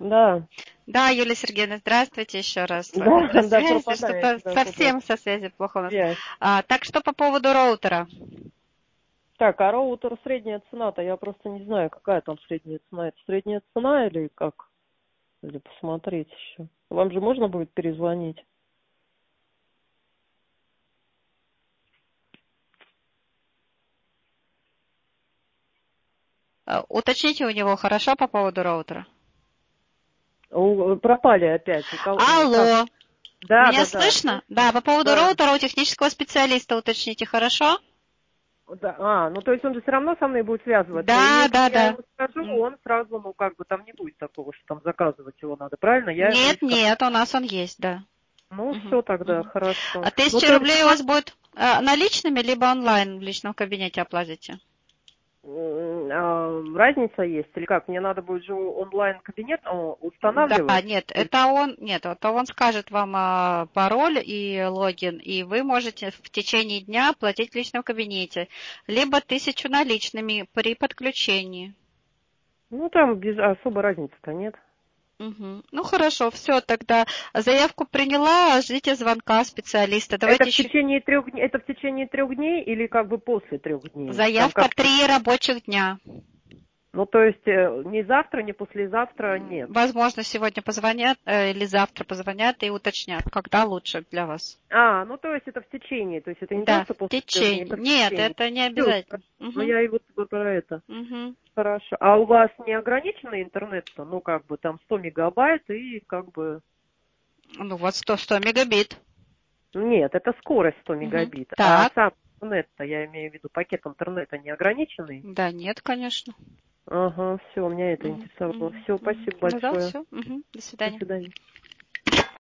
Да, Да, Юлия Сергеевна, здравствуйте еще раз. да, На да, связи, пропадает, что-то да, совсем со связи плохо у нас. связь. Так что по поводу роутера? Так, а роутер средняя цена-то, я просто не знаю, какая там средняя цена. Это средняя цена или как? Или посмотреть еще. Вам же можно будет перезвонить? Уточните у него хорошо по поводу роутера. Пропали опять. Как? Алло, Да, меня да, да, слышно? Да, слышно? по поводу Да. роутера у технического специалиста уточните хорошо? Да. Ну то есть он же все равно со мной будет связываться. И Да, если да, я да. ему скажу, он сразу, ну как бы там не будет такого, что там заказывать его надо, правильно? Я ему и Нет, скажу. нет, у нас он есть, да. Ну Мгм, все тогда, мгм. хорошо. А Ну 1000 то есть рублей у вас будет наличными, либо онлайн в личном кабинете оплатите? разница есть или как? Мне надо будет же онлайн-кабинет Да, устанавливать? нет, это он скажет вам пароль и логин, и вы можете в течение дня платить в личном кабинете, либо 1000 наличными при подключении. Ну, там без особой разницы-то нет. Мгм. Ну хорошо, все, тогда заявку приняла, ждите звонка специалиста. Это Давайте в еще течение 3 дней, это в течение 3 дней или как бы после 3 дней? Там заявка как? 3 рабочих дня. Ну, то есть ни завтра, ни послезавтра нет. Возможно, сегодня позвонят или завтра позвонят и уточнят, когда лучше для вас. Ну то есть это в течение, то есть это не Да, просто в после 3 дней, течение. это в Нет, течение. это не Всё, обязательно. ну Мгм. я и вот про это. Мгм. Хорошо. А у вас не ограниченный интернет-то? Ну, как бы там 100 мегабайт и как бы... Ну вот 100 мегабит. Нет, это скорость 100 Мгм. мегабит. А Так. сам интернет-то, я имею в виду, пакет интернета не ограниченный? Да, нет, конечно. Ага, все, меня это Мгм. интересовало. Мгм. Все, Мгм. спасибо Ну да, большое. все. До До свидания. свидания.